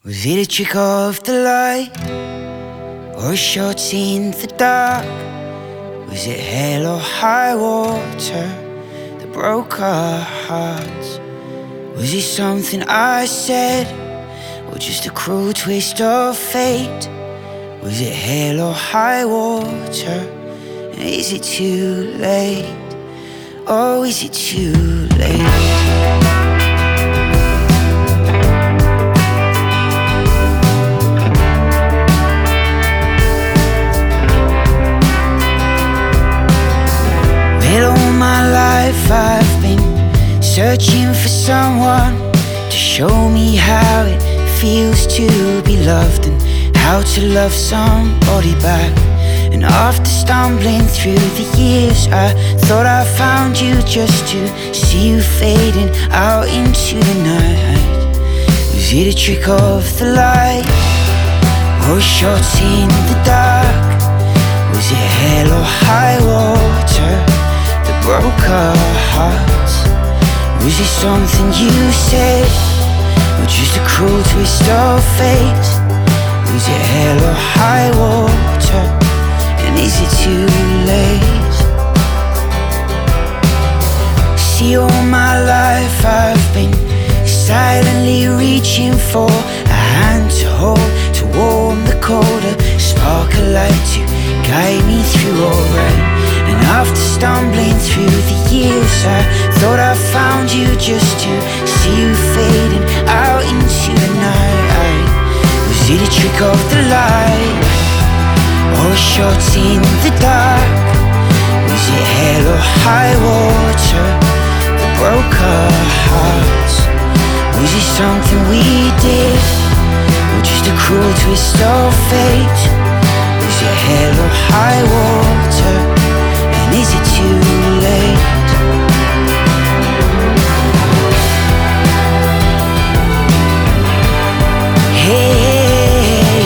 Was it a trick of the light, or a shot in the dark? Was it hell or high water that broke our hearts? Was it something I said, or just a cruel twist of fate? Was it hell or high water? And is it too late? Oh, is it too late? All my life I've been searching for someone to show me how it feels to be loved and how to love somebody back. And after stumbling through the years, I thought I found you just to see you fading out into the night. Was it a trick of the light, or a shot in the dark? Was it hell or high water broke our hearts? Was it something you said, or just a cruel twist of fate? Was it hell or high water? And is it too late? See, all my life I've been silently reaching for a hand to hold, to warm the colder, spark a light to guide me through all right. And after stumbling through the years, I thought I found you just to see you fading out into the night. Was it a trick of the light, or a shot in the dark? Was it hell or high water that broke our hearts? Was it something we did, or just a cruel twist of fate? Was it hell or high water? Is it too late? Hey,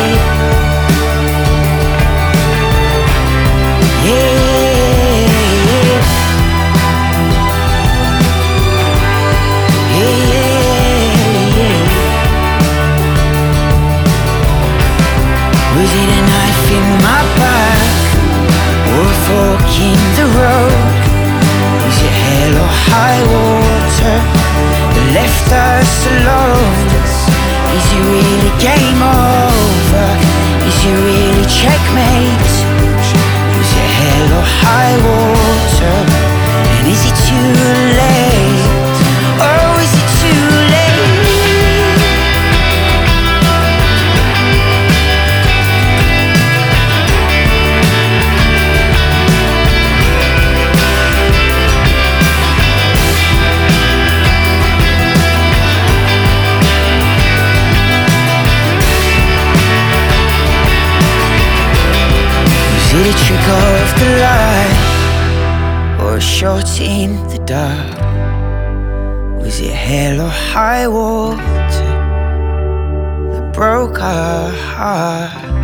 was it a knife in my back, or a fork in the road? Was it hell or high water that left us alone? Is it really game over? Is it really checkmate? Was it hell or high water? And is it too late? Oh, is it too late? Was it a trick of the light, or a shot in the dark? Was it hell or high water that broke our hearts?